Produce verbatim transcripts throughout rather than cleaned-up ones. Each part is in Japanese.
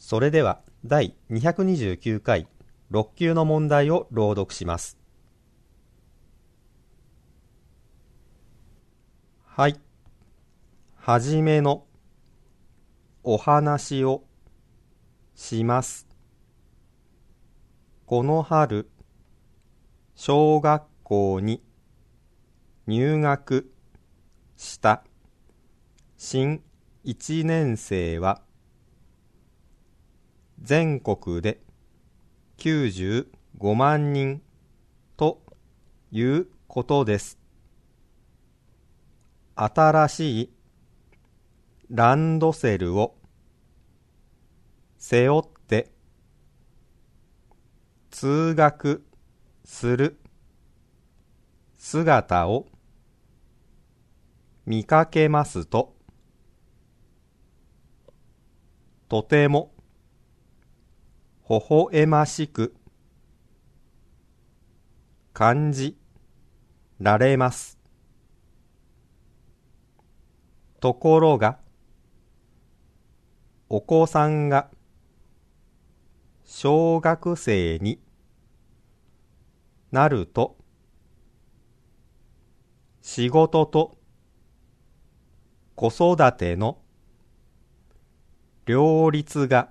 それではだいにひゃくにじゅうきゅうかいろっきゅうの問題を朗読します。はい。はじめのお話をします。この春、小学校に入学した新いちねんせいは全国できゅうじゅうごまんにんということです。新しいランドセルを背負って通学する姿を見かけますと、とても微笑ましく感じられます。ところが、お子さんが小学生になると、仕事と子育ての両立が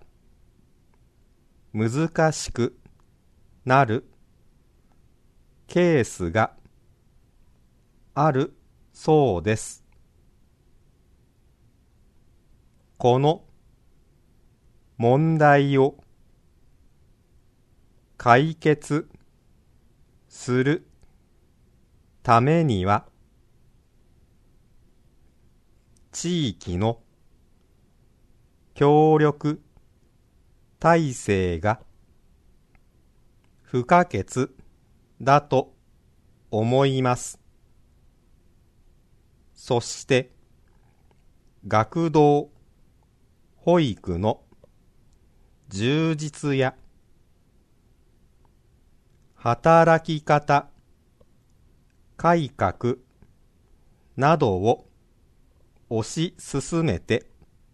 難しくなるケースがあるそうです。この問題を解決するためには、地域の協力体制が不可欠だと思います。そして、学童保育の充実や働き方改革などを推し進めて、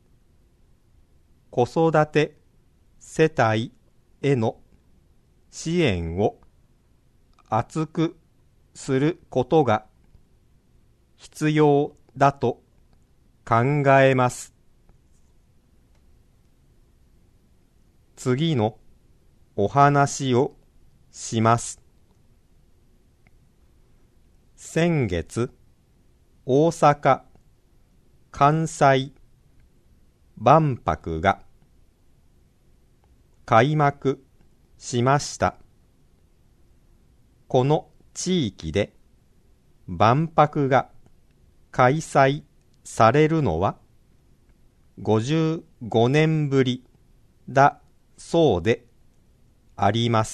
子育て世帯への支援を厚くすることが必要だと考えます。次のお話をします。先月、大阪・関西万博が開幕しました。この地域で万博が開催されるのはごじゅうごねんぶりだそうであります。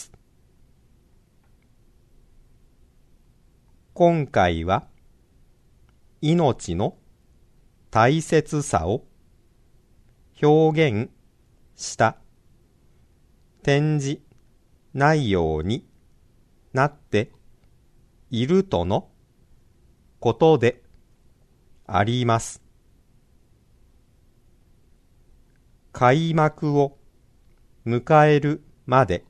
今回は命の大切さを表現した展示内容になっているとのことであります。開幕を迎えるまで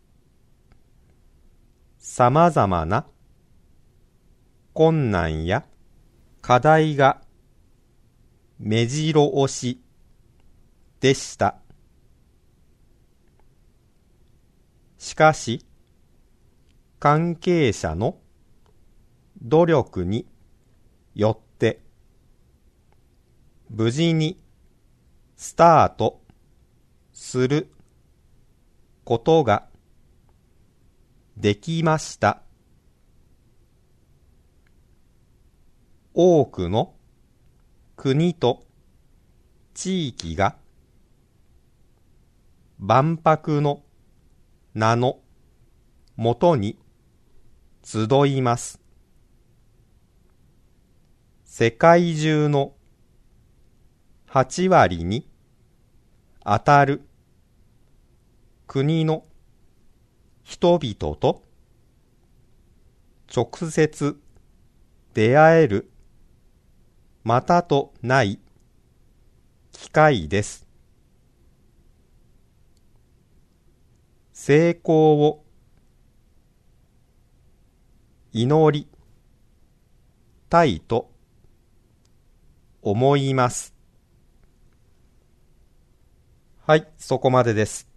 さまざまな困難や課題が目白押しでした。しかし、関係者の努力によって無事にスタートすることができました。多くの国と地域が万博の名のもとに集います。世界中のはちわりにあたる国の人々と直接出会えるまたとない機会です。 成功を祈りたいと思います。はい、そこまでです。